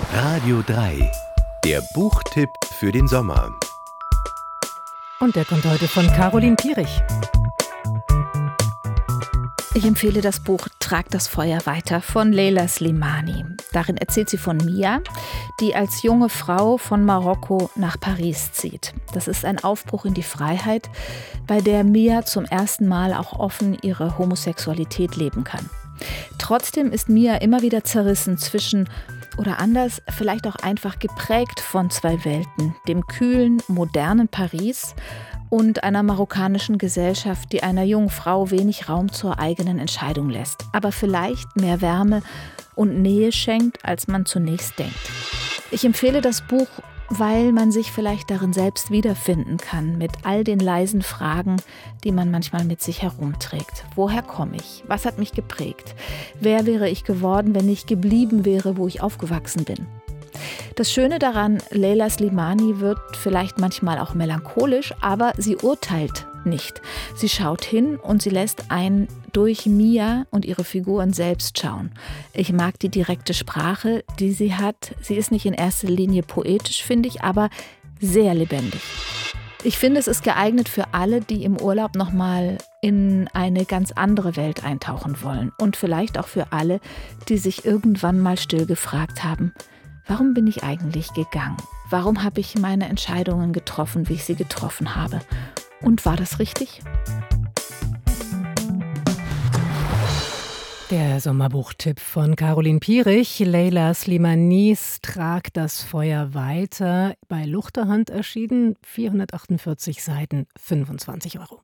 Radio 3, der Buchtipp für den Sommer. Und der kommt heute von Caroline Pierich. Ich empfehle das Buch »Trag das Feuer weiter« von Leila Slimani. Darin erzählt sie von Mia, die als junge Frau von Marokko nach Paris zieht. Das ist ein Aufbruch in die Freiheit, bei der Mia zum ersten Mal auch offen ihre Homosexualität leben kann. Trotzdem ist Mia immer wieder zerrissen zwischen, oder anders, vielleicht auch einfach geprägt von zwei Welten, dem kühlen, modernen Paris und einer marokkanischen Gesellschaft, die einer jungen Frau wenig Raum zur eigenen Entscheidung lässt, aber vielleicht mehr Wärme und Nähe schenkt, als man zunächst denkt. Ich empfehle das Buch, weil man sich vielleicht darin selbst wiederfinden kann, mit all den leisen Fragen, die man manchmal mit sich herumträgt. Woher komme ich? Was hat mich geprägt? Wer wäre ich geworden, wenn ich geblieben wäre, wo ich aufgewachsen bin? Das Schöne daran, Leila Slimani wird vielleicht manchmal auch melancholisch, aber sie urteilt nicht. Sie schaut hin und sie lässt einen durch Mia und ihre Figuren selbst schauen. Ich mag die direkte Sprache, die sie hat. Sie ist nicht in erster Linie poetisch, finde ich, aber sehr lebendig. Ich finde, es ist geeignet für alle, die im Urlaub nochmal in eine ganz andere Welt eintauchen wollen. Und vielleicht auch für alle, die sich irgendwann mal still gefragt haben: Warum bin ich eigentlich gegangen? Warum habe ich meine Entscheidungen getroffen, wie ich sie getroffen habe? Und war das richtig? Der Sommerbuchtipp von Caroline Pierich, Leila Slimanis »Trag das Feuer weiter«, bei Luchterhand erschienen, 448 Seiten, 25 €.